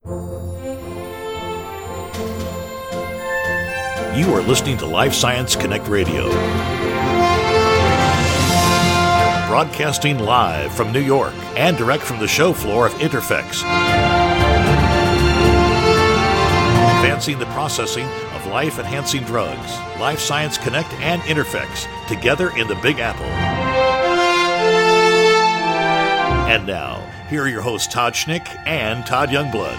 You are listening to Life Science Connect Radio. Broadcasting live from New York and direct from the show floor of Interfex. Advancing the processing of life-enhancing drugs. Life Science Connect and Interfex, together in the Big Apple. And now, here are your hosts Todd Schnick and Todd Youngblood.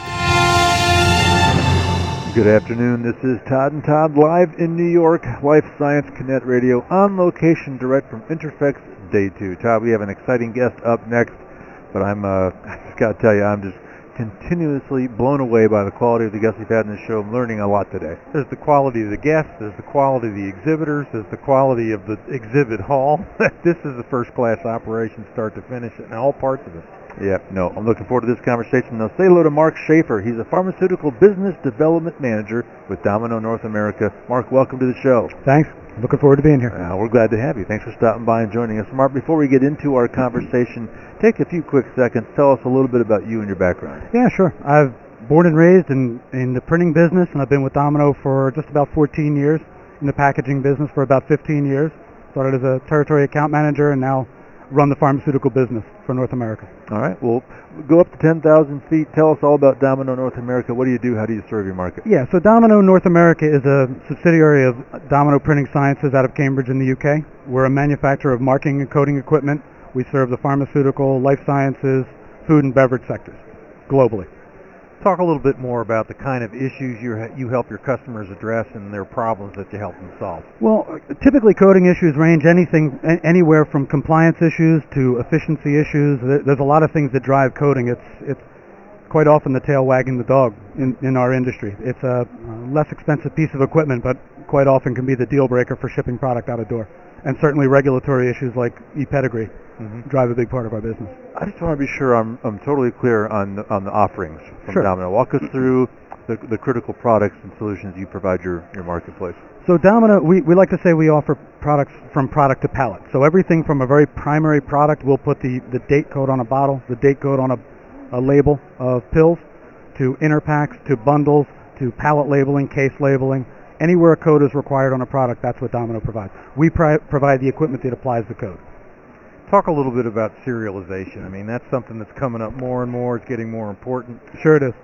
Good afternoon. This is Todd and Todd live in New York, Life Science Connect Radio, on location, direct from Interfex Day 2. Todd, we have an exciting guest up next, but I just got to tell you, I'm just continuously blown away by the quality of the guests we've had in the show. I'm learning a lot today. There's the quality of the guests, there's the quality of the exhibitors, there's the quality of the exhibit hall. This is a first-class operation, start to finish, and all parts of it. Yeah, no, I'm looking forward to this conversation. Now, say hello to Mark Schaefer. He's a pharmaceutical business development manager with Domino North America. Mark, welcome to the show. Thanks. Looking forward to being here. We're glad to have you. Thanks for stopping by and joining us. Mark, before we get into our conversation, take a few quick seconds. Tell us a little bit about you and your background. Yeah, sure. I've born and raised in the printing business, and I've been with Domino for just about 14 years, in the packaging business for about 15 years. Started as a territory account manager and now run the pharmaceutical business for North America. All right. Well, go up to 10,000 feet. Tell us all about Domino North America. What do you do? How do you serve your market? Yeah, so Domino North America is a subsidiary of Domino Printing Sciences out of Cambridge in the UK. We're a manufacturer of marking and coding equipment. We serve the pharmaceutical, life sciences, food and beverage sectors globally. Talk a little bit more about the kind of issues you help your customers address and their problems that you help them solve. Well, typically coding issues range anywhere from compliance issues to efficiency issues. There's a lot of things that drive coding. It's quite often the tail wagging the dog in our industry. It's a less expensive piece of equipment, but quite often can be the deal breaker for shipping product out of door. And certainly regulatory issues like e-pedigree drive a big part of our business. I just want to be sure I'm totally clear on the offerings from Sure. Domino. Walk us through the critical products and solutions you provide your marketplace. So Domino, we like to say we offer products from product to pallet. So everything from a very primary product, we'll put the date code on a bottle, the date code on a label of pills, to inner packs, to bundles, to pallet labeling, case labeling. Anywhere a code is required on a product, that's what Domino provides. We provide the equipment that applies the code. Talk a little bit about serialization. I mean, that's something that's coming up more and more. It's getting more important. Sure it is.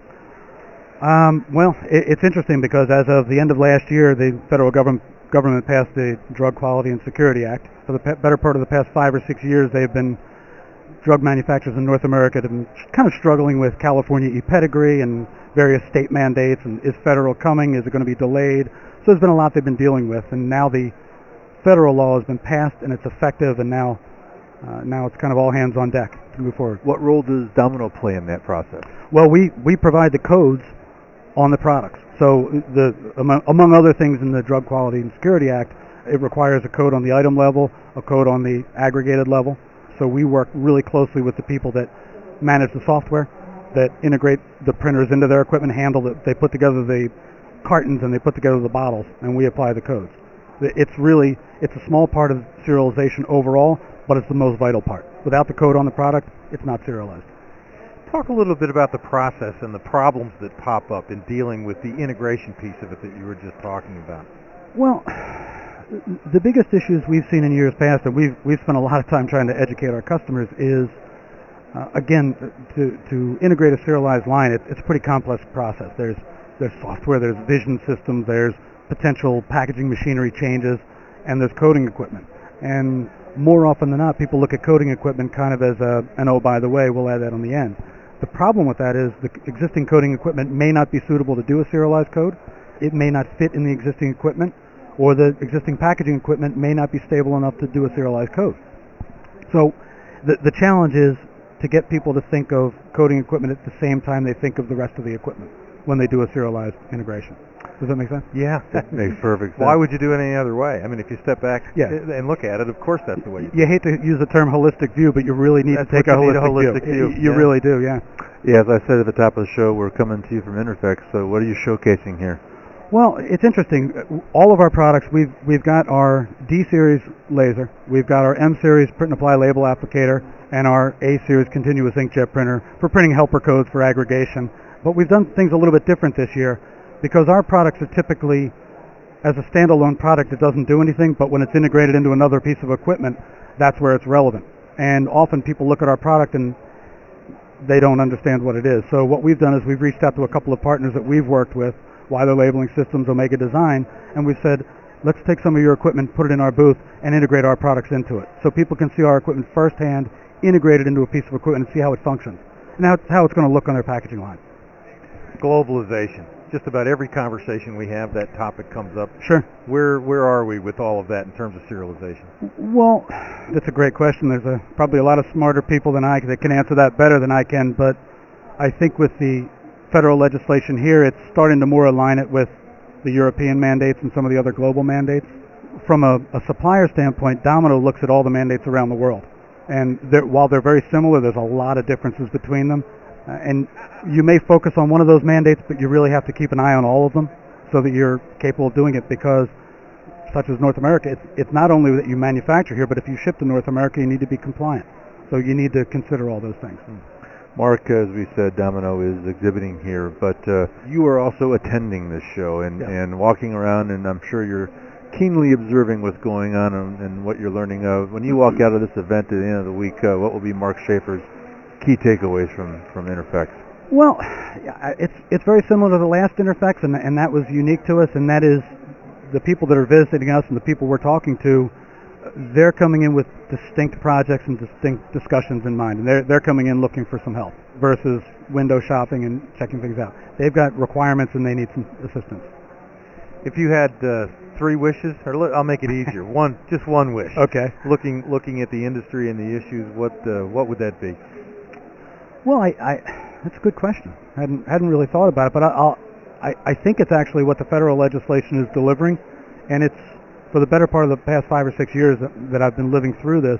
Well, it's interesting because as of the end of last year, the federal government passed the Drug Quality and Security Act. For the better part of the past 5 or 6 years, they've been, drug manufacturers in North America have been kind of struggling with California e-pedigree and various state mandates, and is federal coming? Is it going to be delayed? So there's been a lot they've been dealing with, and now the federal law has been passed and it's effective, and now it's kind of all hands on deck to move forward. What role does Domino play in that process? Well, we provide the codes on the products. So among other things in the Drug Quality and Security Act, it requires a code on the item level, a code on the aggregated level. So we work really closely with the people that manage the software, that integrate the printers into their equipment, handle it. They put together the cartons and they put together the bottles, and we apply the codes. It's a small part of serialization overall, but it's the most vital part. Without the code on the product, it's not serialized. Talk a little bit about the process and the problems that pop up in dealing with the integration piece of it that you were just talking about. Well, the biggest issues we've seen in years past, and we've spent a lot of time trying to educate our customers, is again, to integrate a serialized line, it's a pretty complex process. There's software, there's vision systems, there's potential packaging machinery changes, and there's coding equipment. And more often than not, people look at coding equipment kind of as an oh, by the way, we'll add that on the end. The problem with that is the existing coding equipment may not be suitable to do a serialized code. It may not fit in the existing equipment, or the existing packaging equipment may not be stable enough to do a serialized code. So the challenge is to get people to think of coding equipment at the same time they think of the rest of the equipment when they do a serialized integration. Does that make sense? Yeah, that makes perfect sense. Why would you do it any other way? I mean, if you step back and look at it, of course that's the way you do it. You hate to use the term holistic view, but you really need to take a holistic view. You really do, yeah. Yeah, as I said at the top of the show, we're coming to you from Interfex, so what are you showcasing here? Well, it's interesting. All of our products, we've got our D-Series laser, we've got our M-Series print and apply label applicator, and our A-Series continuous inkjet printer for printing helper codes for aggregation. But we've done things a little bit different this year because our products are typically, as a standalone product, it doesn't do anything, but when it's integrated into another piece of equipment, that's where it's relevant. And often people look at our product and they don't understand what it is. So what we've done is we've reached out to a couple of partners that we've worked with, Weiler Labeling Systems, Omega Design, and we've said, let's take some of your equipment, put it in our booth, and integrate our products into it. So people can see our equipment firsthand, integrated into a piece of equipment, and see how it functions, and how it's going to look on their packaging line. Globalization. Just about every conversation we have, that topic comes up. Sure. Where are we with all of that in terms of serialization? Well, that's a great question. There's probably a lot of smarter people than I that can answer that better than I can, but I think with the federal legislation here, it's starting to more align it with the European mandates and some of the other global mandates. From a supplier standpoint, Domino looks at all the mandates around the world. And while they're very similar, there's a lot of differences between them. And you may focus on one of those mandates, but you really have to keep an eye on all of them so that you're capable of doing it, because, such as North America, it's not only that you manufacture here, but if you ship to North America, you need to be compliant. So you need to consider all those things. Mark, as we said, Domino is exhibiting here, but you are also attending this show and walking around, and I'm sure you're keenly observing what's going on and what you're learning of. When you walk out of this event at the end of the week, what will be Mark Schaefer's key takeaways from Interfex? Well, it's very similar to the last Interfex, and that was unique to us, and that is the people that are visiting us and the people we're talking to, they're coming in with distinct projects and distinct discussions in mind, and they're coming in looking for some help versus window shopping and checking things out. They've got requirements and they need some assistance. If you had 3 wishes, or I'll make it easier. Just one wish. Okay. Looking at the industry and the issues, what would that be? Well, that's a good question. I hadn't really thought about it, but I think it's actually what the federal legislation is delivering, and it's for the better part of the past 5 or 6 years that I've been living through this.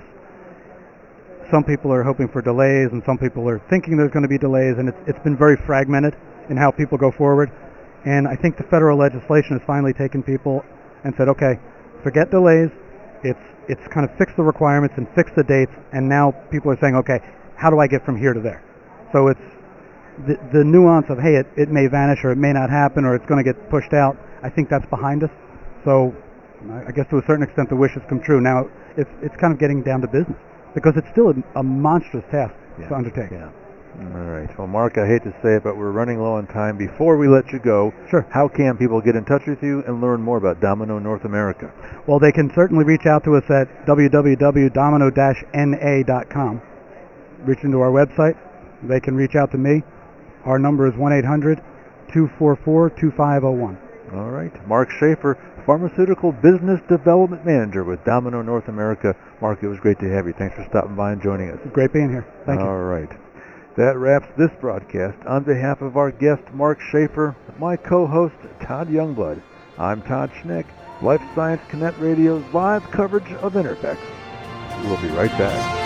Some people are hoping for delays, and some people are thinking there's going to be delays, and it's been very fragmented in how people go forward. And I think the federal legislation has finally taken people and said, okay, forget delays. It's kind of fixed the requirements and fixed the dates, and now people are saying, okay, how do I get from here to there? So it's the nuance of, hey, it may vanish or it may not happen or it's going to get pushed out. I think that's behind us. So I guess to a certain extent the wish has come true. Now it's kind of getting down to business because it's still a monstrous task to undertake. Yeah. All right. Well, Mark, I hate to say it, but we're running low on time. Before we let you go, sure, how can people get in touch with you and learn more about Domino North America? Well, they can certainly reach out to us at www.domino-na.com. Reach into our website. They can reach out to me. Our number is 1-800-244-2501. All right. Mark Schaefer, Pharmaceutical Business Development Manager with Domino North America. Mark, it was great to have you. Thanks for stopping by and joining us. Great being here. Thank you. All right. That wraps this broadcast. On behalf of our guest, Mark Schaefer, my co-host, Todd Youngblood, I'm Todd Schneck, Life Science Connect Radio's live coverage of Interfex. We'll be right back.